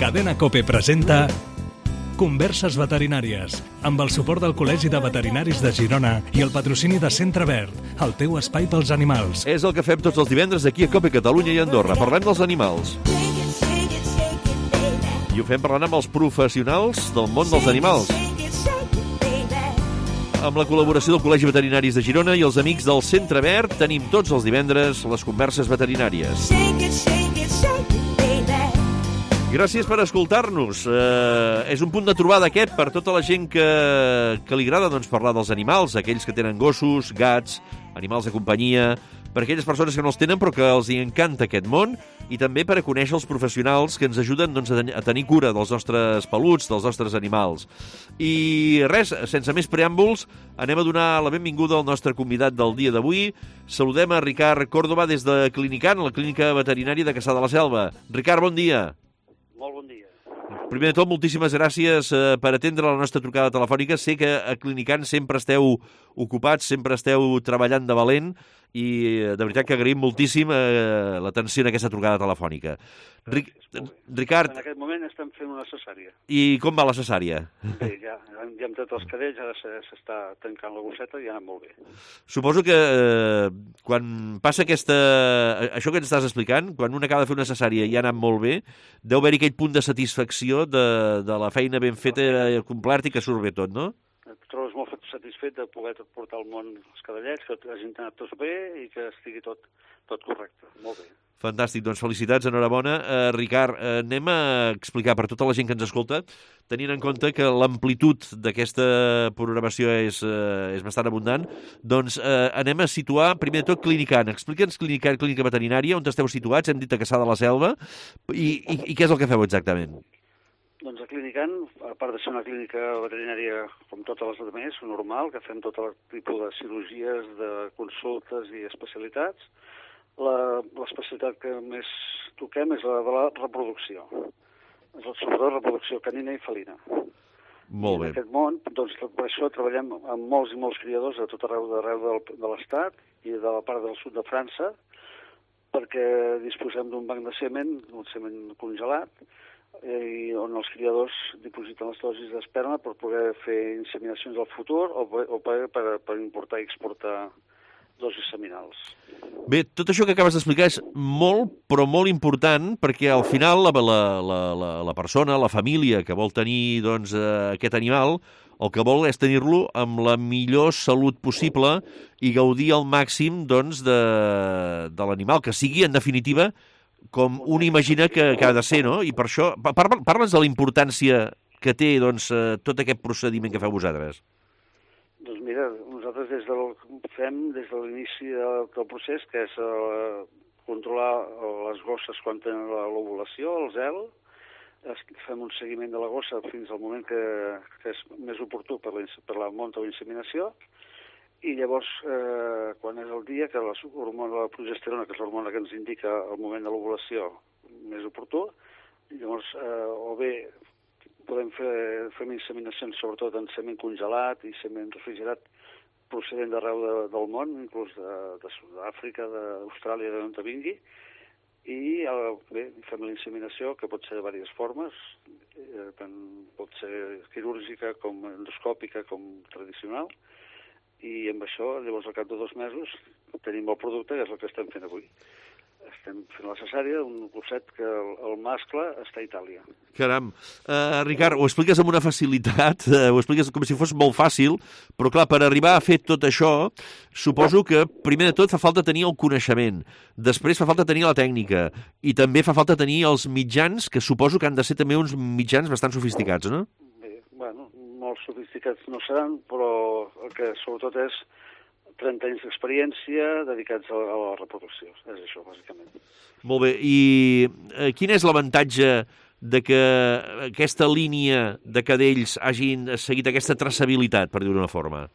Cadena COPE presenta Converses veterinàries, amb el suport del Col·legi de Veterinaris de Girona i el patrocini de Centre Verd, el teu espai pels animals. És el que fem tots els divendres aquí a COPE Catalunya i Andorra. Parlem dels animals. I ho fem parlant amb els professionals del món dels animals. Amb la col·laboració del Col·legi Veterinaris de Girona i els amics del Centre Verd, tenim tots els divendres les converses veterinàries. Gràcies per escoltar-nos. És un punt de trobada aquest per tota la gent que li agrada parlar dels animals, aquells que tenen gossos, gats, animals de companyia, per aquelles persones que no els tenen però que els hi encanta aquest món, i també per a conèixer els professionals que ens ajuden a tenir cura dels nostres peluts, dels nostres animals. I res, sense més preàmbuls, anem a donar la benvinguda al nostre convidat del dia d'avui. Saludem a Ricard Córdoba des de Clinicant, la clínica veterinària de Cassà de la Selva. Ricard, bon dia. Molt bon dia. Primer de tot, moltíssimes gràcies per atendre la nostra trucada telefònica. Sé que a Clinicant sempre esteu ocupats, sempre esteu treballant de valent i de veritat que agraïm moltíssim l'atenció en aquesta trucada telefònica. Ricard... En aquest moment estem fent una cesària. I com va la cesària? Bé, ja hem tret els cadells, ara s'està tancant la gosseta i ha anat molt bé. Suposo que quan passa això que ens estàs explicant, quan un acaba de fer una cesària i ha anat molt bé, deu haver-hi aquell punt de satisfacció de la feina ben feta i completa i que surt bé tot, no? Et trobes molt satisfet de poder portar al món els cadellets, que hagin anat tots bé i que estigui tot correcte. Molt bé. Fantàstic, doncs felicitats, enhorabona. Ricard, anem a explicar per tota la gent que ens escolta, tenint en compte que l'amplitud d'aquesta programació és bastant abundant, doncs anem a situar, primer de tot, Clinicant. Explica'ns Clinicant, clínica veterinària, on esteu situats, hem dit a Cassà de la Selva, i què és el que feu exactament? Doncs a Clinicant, a part de ser una clínica veterinària com totes les altres, normal, que fem tot el tipus de cirurgies, de consultes i especialitats, l'especialitat que més toquem és la de la reproducció. Sobretot reproducció canina i felina. Molt bé. En aquest món, doncs, per això treballem amb molts i molts criadors a tot arreu de l'Estat i de la part del sud de França, perquè disposem d'un banc de semen, un semen congelat, i on els criadors dipositen les dosis d'esperma per poder fer inseminacions al futur o per importar i exportar dosis seminals. Bé, tot això que acabes d'explicar és molt, però molt important, perquè al final la persona, la família que vol tenir aquest animal, el que vol és tenir-lo amb la millor salut possible i gaudir al màxim de l'animal, que sigui, en definitiva, com un imagina que ha de ser, no? I per això, parla'ns de la importància que té tot aquest procediment que feu vosaltres. Doncs mira, nosaltres fem des de l'inici del procés, que és controlar les gosses quan tenen l'ovulació, el zel, fem un seguiment de la gossa fins al moment que és més oportú per la monta o inseminació, i llavors, quan és el dia que la progesterona, que és l'hormona que ens indica el moment de l'ovulació més oportú, llavors o bé podem fer inseminacions sobretot en semen congelat i semen refrigerat procedent d'arreu del món, inclús de Sud-àfrica, d'Austràlia, d'on vingui, i bé, fem la inseminació, que pot ser de diverses formes, tant pot ser quirúrgica com endoscòpica com tradicional, i amb això, llavors, al cap de 2 mesos, tenim el producte, que és el que estem fent avui. Estem fent la cesària d'un gosset que el mascle està a Itàlia. Caram. Ricard, ho expliques amb una facilitat, ho expliques com si fos molt fàcil, però clar, per arribar a fer tot això, suposo que primer de tot fa falta tenir el coneixement, després fa falta tenir la tècnica, i també fa falta tenir els mitjans, que suposo que han de ser també uns mitjans bastant sofisticats, no? Bé, bueno, molt sofisticats no seran, però el que sobretot és 30 anys d'experiència dedicats a la reproducció. És això, bàsicament. Molt bé. I quin és l'avantatge de que aquesta línia de cadells hagin seguit aquesta traçabilitat, per dir-ho d'una forma?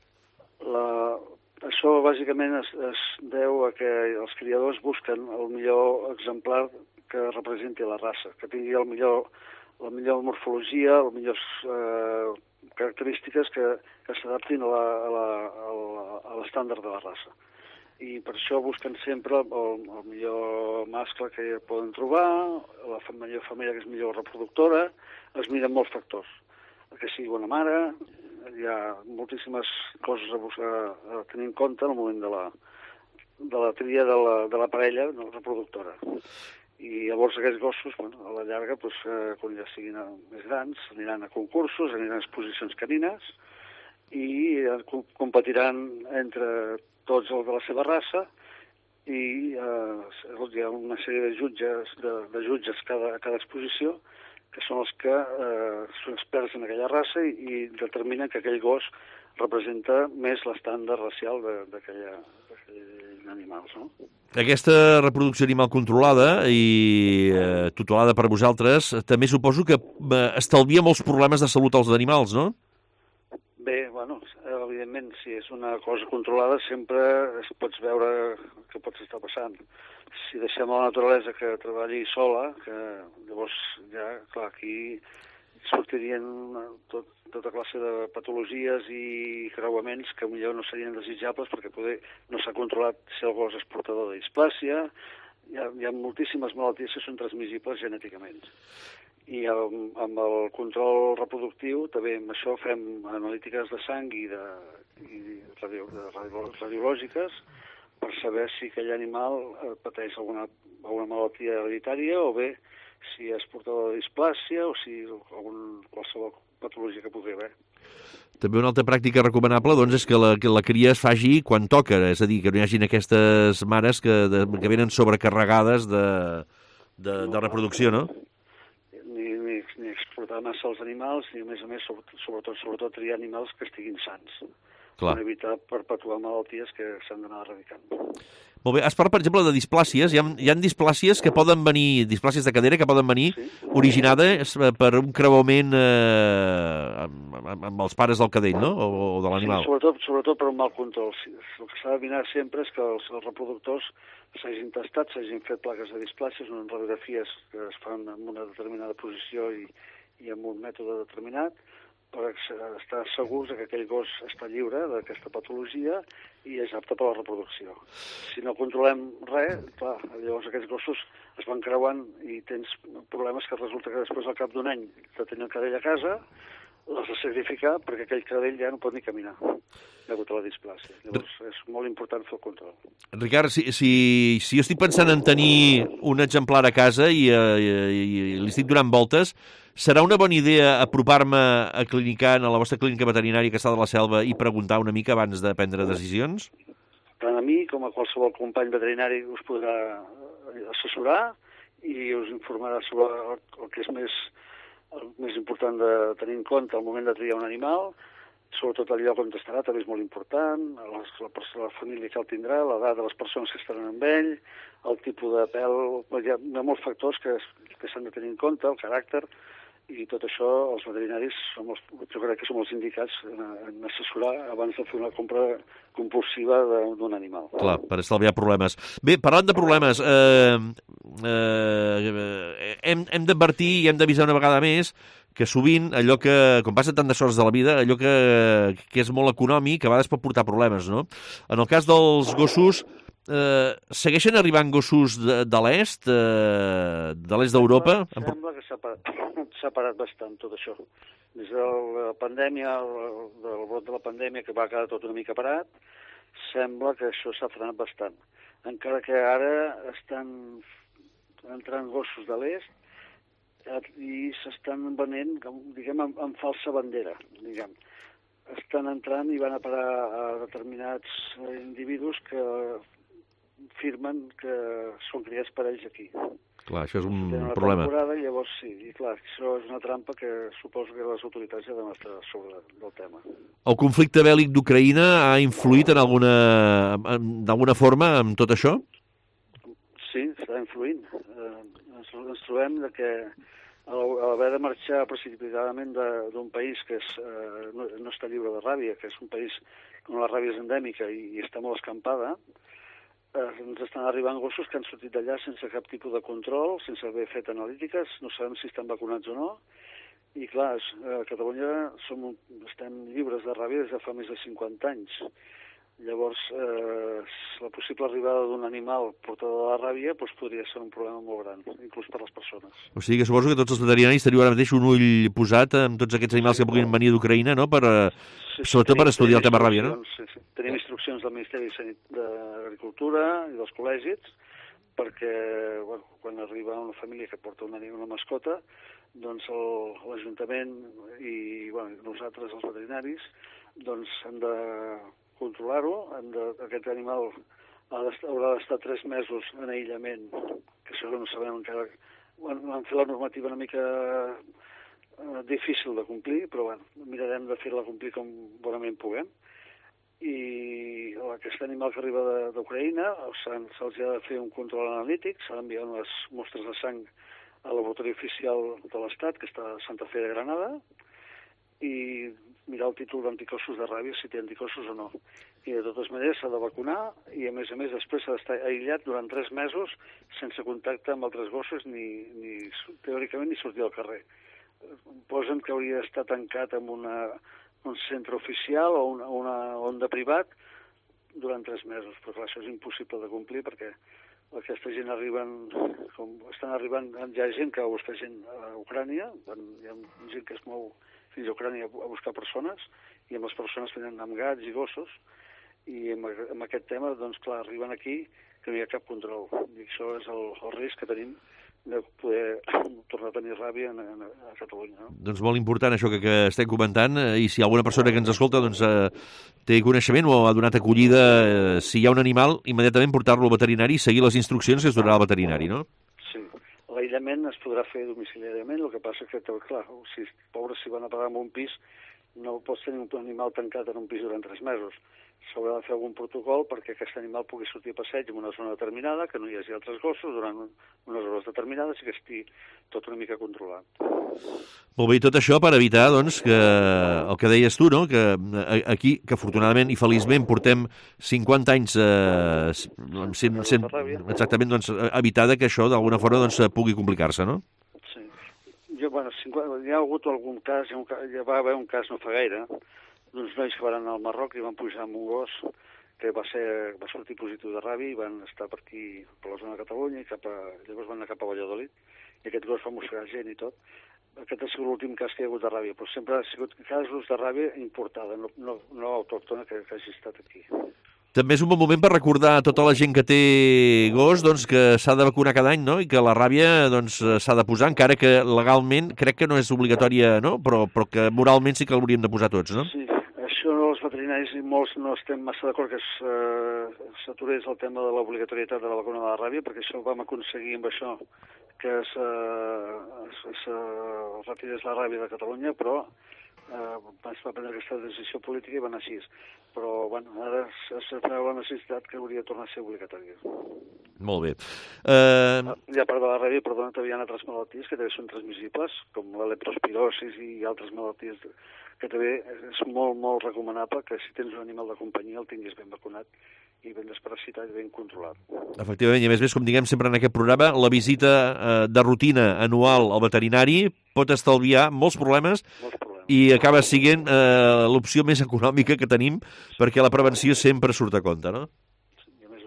Això, bàsicament, es deu a que els criadors busquen el millor exemplar que representi la raça, que tingui la millor morfologia, les millors característiques que s'adaptin a l'estàndard de la raça. i per això busquen sempre el millor mascle que poden trobar, la millor femella que és millor reproductora, es miren molts factors. Que sigui bona mare, hi ha moltíssimes coses a tenir en compte en el moment de la tria de la parella reproductora. I llavors aquests gossos, a la llarga, quan ja siguin més grans, aniran a concursos, aniran a exposicions canines i competiran entre tots els de la seva raça i hi ha una sèrie de jutges a cada exposició que són els que són experts en aquella raça i determinen que aquell gos representa més l'estàndard racial d'aquells animals, no? Aquesta reproducció animal controlada i tutelada per vosaltres també suposo que estalvia molts problemes de salut als animals, no? Bé, evidentment, si és una cosa controlada sempre pots veure què pot estar passant. Si deixem la naturalesa que treballi sola, que llavors ja, clar, aquí sortirien tota classe de patologies i creuaments que millor no serien desitjables perquè poder no s'ha controlat si el gos és portador de displàsia. Hi ha moltíssimes malalties que són transmissibles genèticament. I amb el control reproductiu també amb això fem analítiques de sang i radiològiques per saber si aquell animal pateix alguna malaltia hereditària o bé si és portador de displàsia o si qualsevol patologia que pugui haver. També una altra pràctica recomanable doncs, és que la cria es faci quan toca, és a dir, que no hi hagin aquestes mares que venen sobrecarregades de reproducció, no? Ni exportar massa els animals, ni a més, sobretot triar animals que estiguin sans. Clar. Per evitar perpetuar malalties que s'han d'anar erradicant. Molt bé, has parlat, per exemple, de displàcies. Hi ha displàcies que poden venir, displàcies de cadera que poden venir originades per un creuament amb els pares del cadell, no? O de l'animal. Sí, sobretot per un mal control. El que s'ha de mirar sempre és que els reproductors s'hagin tastat, s'hagin fet plaques de displàcies, unes radiografies que es fan en una determinada posició i amb un mètode determinat, per estar segurs que aquell gos està lliure d'aquesta patologia i és apte per a la reproducció. Si no controlem res, clar, llavors aquests gossos es van creuant i tens problemes que resulta que després, al cap d'un any, de tenir el cadell a casa, l'has de sacrificar perquè aquell cadell ja no pot ni caminar degut a la displàcia. Llavors és molt important fer el control. Ricard, si jo estic pensant en tenir un exemplar a casa i li estic donant voltes, serà una bona idea apropar-me a la vostra clínica veterinària que està de la Selva i preguntar una mica abans de prendre decisions? Tant a mi com a qualsevol company veterinari us podrà assessorar i us informarà sobre el que és més important de tenir en compte al moment de triar un animal, sobretot el lloc on estarà també és molt important, la família que el tindrà, l'edat de les persones que estaran amb ell, el tipus de pèl, hi ha molts factors que s'han de tenir en compte, el caràcter, i tot això els veterinaris jo crec que som els indicats en assessorar abans de fer una compra compulsiva d'un animal. Clar, per estalviar problemes. Bé, parlant de problemes, hem d'advertir i hem d'avisar una vegada més que sovint allò que, com passa tantes coses de la vida, allò que és molt econòmic, a vegades pot portar problemes, no? En el cas dels gossos, segueixen arribant gossos de l'est, de l'est d'Europa? Sembla que s'ha parat bastant tot això. Des de la pandèmia, del brot de la pandèmia, que va quedar tot una mica parat, sembla que això s'ha frenat bastant. Encara que ara estan entrant gossos de l'est i s'estan venent, diguem, amb falsa bandera, diguem. Estan entrant i van a parar a determinats individus que firmen que són criats per ells aquí. Clar, això és un problema. I llavors sí, i clar, això és una trampa que suposo que les autoritats ja deuen estar sobre del tema. El conflicte bèl·lic d'Ucraïna ha influït d'alguna forma en tot això? Sí, està influint. Ens trobem que a l'haver de marxar precipitadament d'un país que no està lliure de ràbia, que és un país on la ràbia és endèmica i està molt escampada, ens estan arribant gossos que han sortit d'allà sense cap tipus de control, sense haver fet analítiques, no sabem si estan vacunats o no, i clar, a Catalunya estem lliures de ràbia des de fa més de 50 anys. Llavors, la possible arribada d'un animal portador de la ràbia podria ser un problema molt gran, inclús per les persones. O sigui que suposo que tots els veterinaris teniu ara mateix un ull posat amb tots aquests animals que puguin venir d'Ucraïna, no? Sobretot per estudiar el tema ràbia, no? Sí. Tenim instruccions del Ministeri d'Agricultura i dels col·legis perquè quan arriba una família que porta una mascota, doncs l'Ajuntament i nosaltres, els veterinaris, doncs hem de controlar-ho. Aquest animal haurà d'estar 3 mesos en aïllament, que això no sabem encara. Vam fer la normativa una mica difícil de complir, però mirarem de fer-la complir com bonament puguem. I aquest animal que arriba d'Ucraïna se'ls ha de fer un control analític, s'ha d'enviar unes mostres de sang al laboratori oficial de l'Estat, que està a Santa Fe de Granada, i mirar el títol d'anticossos de ràbia, si té anticossos o no. I de totes maneres s'ha de vacunar i, a més, després s'ha d'estar aïllat durant 3 mesos sense contacte amb altres gossos teòricament, ni sortir al carrer. Posen que hauria d'estar tancat en un centre oficial o una onda privat durant 3 mesos, però clar, això és impossible de complir perquè aquesta gent estan arribant, hi ha gent que busca gent a Ucrània, hi ha gent que es mou fins a Ucrània a buscar persones, i amb les persones venen amb gats i gossos, i amb aquest tema, doncs clar, arriben aquí que no hi ha cap control, i això és el risc que tenim de poder tornar a tenir ràbia a Catalunya. No? Doncs molt important això que estem comentant, i si alguna persona que ens escolta doncs, té coneixement o ha donat acollida, si hi ha un animal, immediatament portar-lo al veterinari i seguir les instruccions que es donarà al veterinari, no? Sí. L'aïllament es podrà fer domiciliàriament, el que passa que, clar, pobres si van a pagar en un pis, no pots tenir un animal tancat en un pis durant 3 mesos. S'haurà de fer algun protocol perquè aquest animal pugui sortir a passeig en una zona determinada, que no hi hagi altres gossos durant unes hores determinades i que estigui tot una mica controlat. Molt bé, i tot això per evitar, doncs, que el que deies tu, no?, que aquí, que afortunadament i feliçment portem 50 anys exactament, doncs, evitar que això d'alguna forma doncs, pugui complicar-se, no? Sí. Hi ha hagut algun cas, ja va haver un cas no fa gaire, d'uns nois que van anar al Marroc i van pujar amb un gos que va sortir positiu de ràbia i van estar per aquí, per la zona de Catalunya, i llavors van anar cap a Valladolid, i aquest gos va mossegar gent i tot. Aquest ha sigut l'últim cas que hi ha hagut de ràbia, però sempre ha sigut casos de ràbia importada, no autòctona que hagi estat aquí. També és un bon moment per recordar a tota la gent que té gos doncs, que s'ha de vacunar cada any, no?, i que la ràbia doncs, s'ha de posar, encara que legalment crec que no és obligatòria, no?, però que moralment sí que l'hauríem de posar tots, no? Sí, això els veterinaris i molts no estem massa d'acord que s'aturés el tema de l'obligatorietat de la vacuna de la ràbia, perquè això ho vam aconseguir amb això, que es retirés la ràbia de Catalunya, però es va prendre aquesta decisió política i va anar així. Però ara es veu la necessitat que hauria de tornar a ser obligatòria. Molt bé. I a part de la ràbia, perdona, també hi ha altres malalties que també són transmissibles, com la leptospirosi i altres malalties que també és molt, molt recomanable que si tens un animal de companyia el tinguis ben vacunat i ben desparasitat i ben controlat. Efectivament, i a més, com diguem sempre en aquest programa, la visita de rutina anual al veterinari pot estalviar molts problemes i acaba sent l'opció més econòmica que tenim perquè la prevenció sempre surt a compte, no? I a més,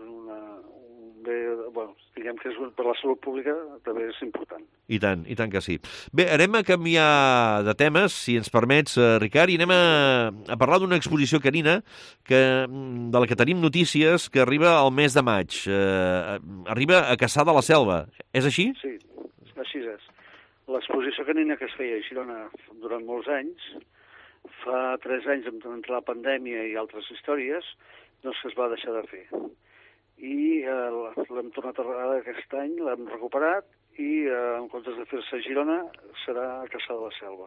diguem que per la salut pública també és important. I tant que sí. Bé, anem a canviar de temes, si ens permets, Ricard, i anem a parlar d'una exposició canina de la que tenim notícies que arriba al mes de maig. Arriba a Cassà de la Selva. És així? Sí, així és. L'exposició canina que es feia a Girona durant molts anys, fa 3 anys, entre la pandèmia i altres històries, doncs es va deixar de fer. I l'hem tornat a aquest any, l'hem recuperat, i en comptes de fer-se a Girona, serà a Cassà de la Selva.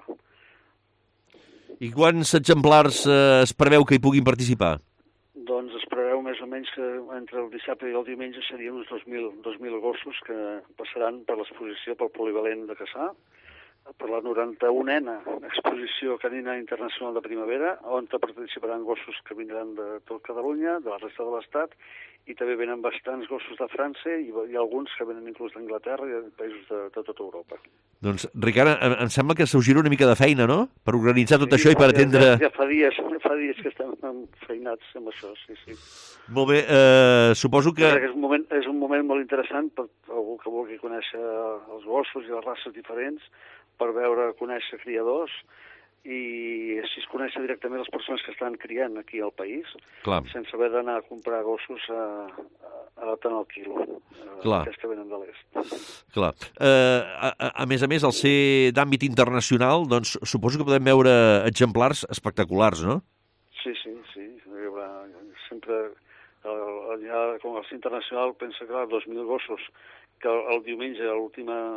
I quants exemplars es preveu que hi puguin participar? Doncs es preveu més o menys que entre el dissabte i el diumenge serien uns 2.000 gossos que passaran per l'exposició pel polivalent de Cassà, per la 91a exposició canina internacional de primavera, on participaran gossos que vindran de tot Catalunya, de la resta de l'Estat, i també venen bastants gossos de França i alguns que venen inclús d'Anglaterra i de països de tota Europa. Doncs, Ricard, em sembla que se us gira una mica de feina, no?, per organitzar tot això i per atendre... Ja fa dies que estem feinats amb això, sí. Molt bé, suposo que... És un moment molt interessant per algú que vulgui conèixer els gossos i les races diferents, per conèixer criadors, i així es conèixer directament les persones que estan criant aquí al país, Clar. sense haver d'anar a comprar gossos tant al quilo, aquests que venen de l'est. Clar. A més, el ser d'àmbit internacional, doncs suposo que podem veure exemplars espectaculars, no? Sí. Hi haurà sempre... Ja, com el internacional, pensa que 2.000 gossos, que el diumenge, l'última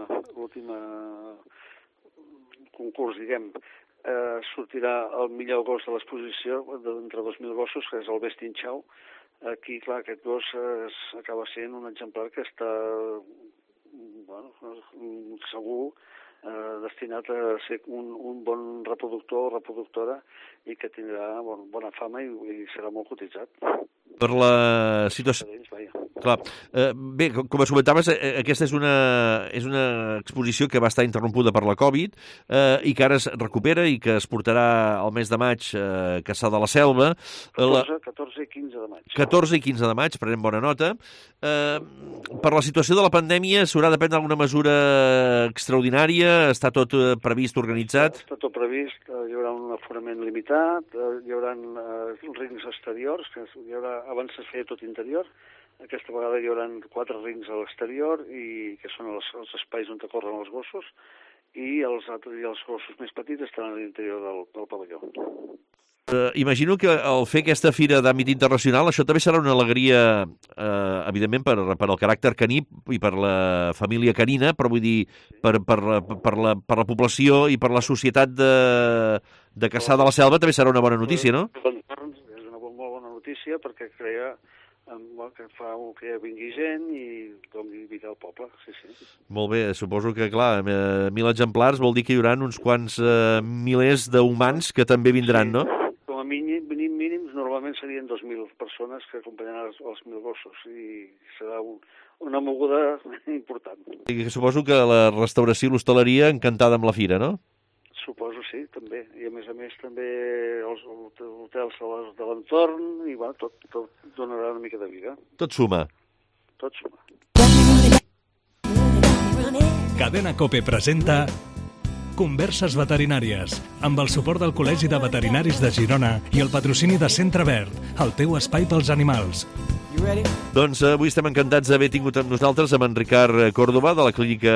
concurs, diguem, sortirà el millor gos de l'exposició, d'entre 2.000 gossos, que és el Bestin Chow. Aquí, clar, aquest gos acaba sent un exemplar que està, segur, destinat a ser un bon reproductor o reproductora i que tindrà bona fama i serà molt cotitzat. Per la situació... Clar. Bé, com es comentaves, aquesta és una exposició que va estar interrompuda per la Covid i que ara es recupera i que es portarà al mes de maig a Cassà de la Selva. 14 i 15 de maig. 14 i 15 de maig, prenem bona nota. Per la situació de la pandèmia s'haurà de prendre alguna mesura extraordinària? Està tot previst, organitzat? Està tot previst, hi haurà un aforament limitat, hi haurà rings exteriors, abans es feia tot interior, aquesta vegada hi haurà 4 rings a l'exterior, que són els espais on corren els gossos, i els gossos més petits estaran a l'interior del pavelló. Imagino que al fer aquesta fira d'àmbit internacional això també serà una alegria, evidentment, per al caràcter caní i per la família canina, però vull dir, per la població i per la societat de Cassà de la Selva també serà una bona notícia, no? És una molt bona notícia perquè crea que fa que vingui gent i doni vida al poble, sí. Molt bé, suposo que, clar, 1.000 exemplars vol dir que hi haurà uns quants milers d'humans que també vindran, no? Com a mínims, normalment serien 2.000 persones que acompanyaran els 1.000 gossos i serà una moguda important. I suposo que la restauració i l'hostaleria encantada amb la fira, no? Suposo, sí, també. I a més també els hotels de l'entorn i tot donarà una mica de vida. Tot suma. Tot suma. Cadena COPE presenta Converses veterinàries, amb el suport del Col·legi de Veterinaris de Girona i el patrocini de Centre Verd, el teu espai pels animals. Doncs avui estem encantats d'haver tingut amb nosaltres amb en Ricard Córdoba de la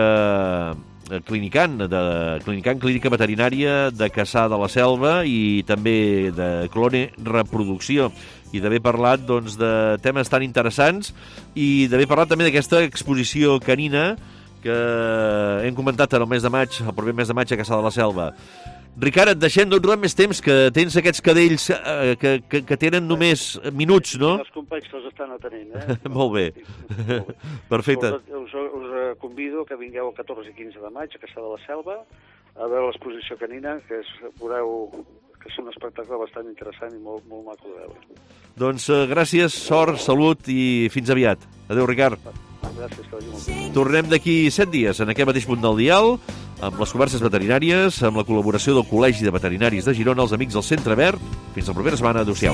Clínica Veterinària de Cassà de la Selva i també de Clone Reproducció, i d'haver parlat de temes tan interessants i d'haver parlat també d'aquesta exposició canina que hem comentat en el mes de maig, el proper mes de maig a Cassà de la Selva. Ricard, et deixem, no et robem més temps, que tens aquests cadells que tenen només minuts, no? Els companys que els estan atenent, Molt bé. Perfecte. Us convido que vingueu el 14 i 15 de maig a Cassà de la Selva a veure l'exposició canina, que veureu que és un espectacle bastant interessant i molt maco de veure. Doncs gràcies, sort, salut i fins aviat. Adéu, Ricard. Gràcies, que vagi molt bé. Tornem d'aquí 7 dies en aquest mateix punt del dial amb les converses veterinàries, amb la col·laboració del Col·legi de Veterinaris de Girona, els amics del Centre Verd. Fins la propera setmana. Adéu-siau.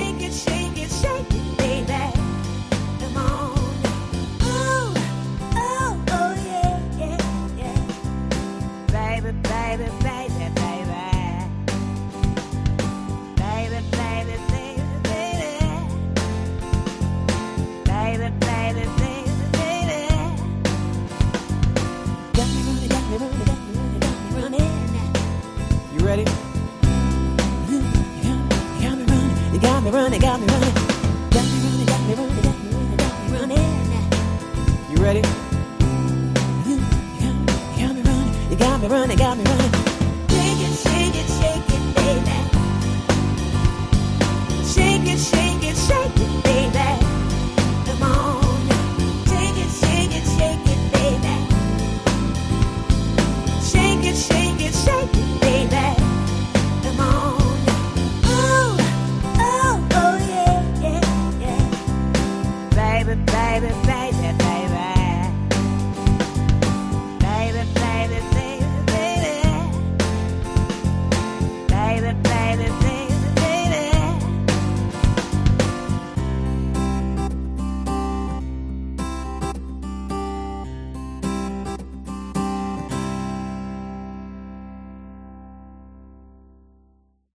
Got me running. You ready? You got me running.